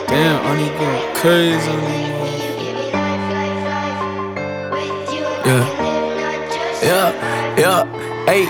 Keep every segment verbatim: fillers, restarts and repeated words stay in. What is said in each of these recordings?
Damn, I need going crazy on these motherfuckers. Yeah, yeah, yeah, hey.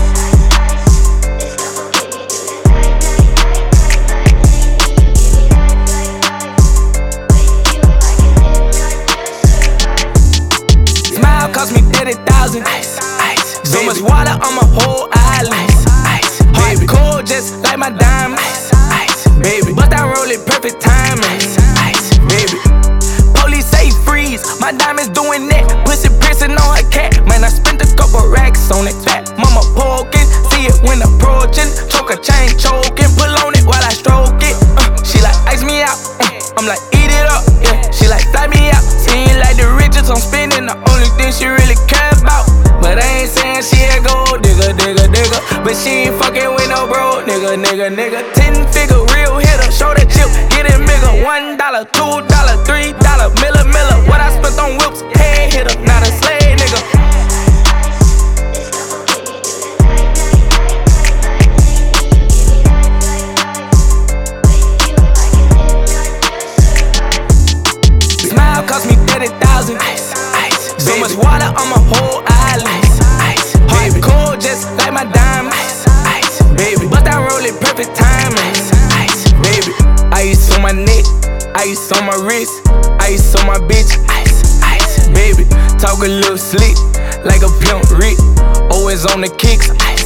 Smile cost me thirty thousand. So much water on my whole island. Heart cold just like my diamonds. Baby, but I roll it perfect timing. Baby, police say freeze. My diamonds doing that. Pussy pressing on her cat. Man, I spent a couple racks on it. Fat mama poking. See it when approaching. Choke a chain choking. Pull on it while I stroke it. Uh, she like ice me out. Uh, I'm like eat it up. Yeah, she like fly me out. Seem like the riches I'm spending. The only thing she really care about. But I ain't saying she a gold digger, digger, digger. But she ain't fucking with no bro, nigga, nigga, nigga. Ten figure real hitter, show that chip, get it bigger. One dollar, two dollar, three dollar, miller, miller. What I spent on whips, head hitter, not a slave, nigga. Smile cost me thirty thousand. So much water on my whole island. Heart cold just like my diamonds. Baby, but I roll it perfect timing. Baby, ice on my neck, ice on my wrist, ice on my bitch. Baby, talk a little slick like a pimp Rick. Always on the kicks.